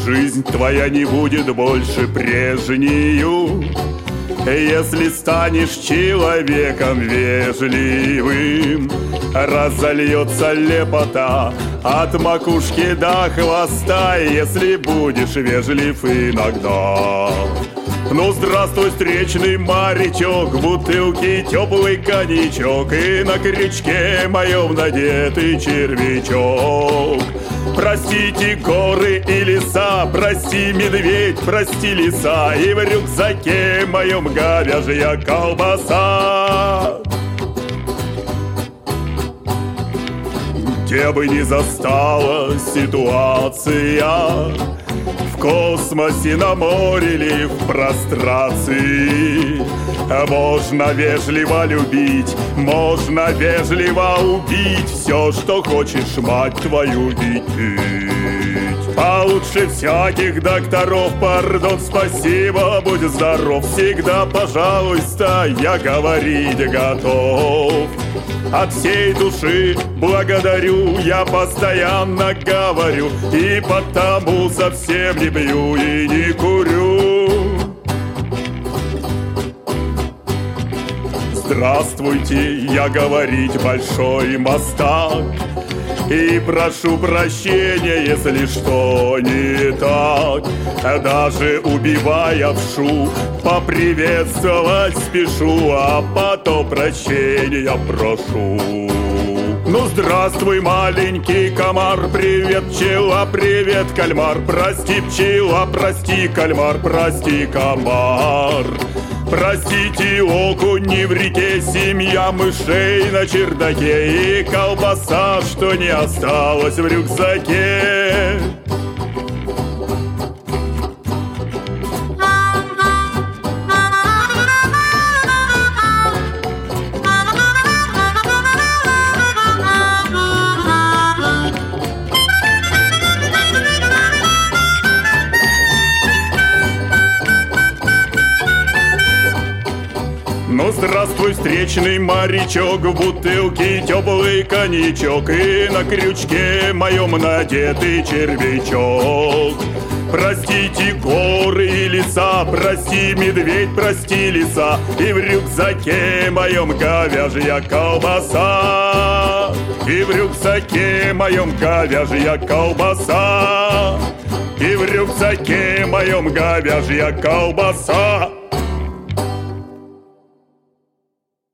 жизнь твоя не будет больше прежнею, если станешь человеком вежливым. Разольется лепота от макушки до хвоста, если будешь вежлив иногда. Ну, здравствуй, встречный морячок, в бутылке теплый коньячок и на крючке моем надетый червячок. Простите горы и леса, прости медведь, прости леса, и в рюкзаке моем говяжья колбаса. Где бы ни застала ситуация, в космосе, на море или в прострации, можно вежливо любить, можно вежливо убить все, что хочешь, мать твою, видеть. Получше всяких докторов, пардон, спасибо, будь здоров. Всегда, пожалуйста, я говорить готов. От всей души благодарю, я постоянно говорю, и потому совсем не пью и не курю. Здравствуйте, я говорить большой мастак, и прошу прощения, если что не так. Даже убивая вшу, поприветствовать спешу, а потом прощения прошу. Ну, здравствуй, маленький комар, привет, пчела, привет, кальмар. Прости, пчела, прости, кальмар, прости, комар. Простите, окуни в реке, семья мышей на чердаке, и колбаса, что не осталась в рюкзаке. Ну, здравствуй, встречный морячок, в бутылке теплый коньячок и на крючке моем надетый червячок. Простите горы и леса, прости медведь, прости леса, и в рюкзаке моем говяжья колбаса. И в рюкзаке моем говяжья колбаса. И в рюкзаке моем говяжья колбаса.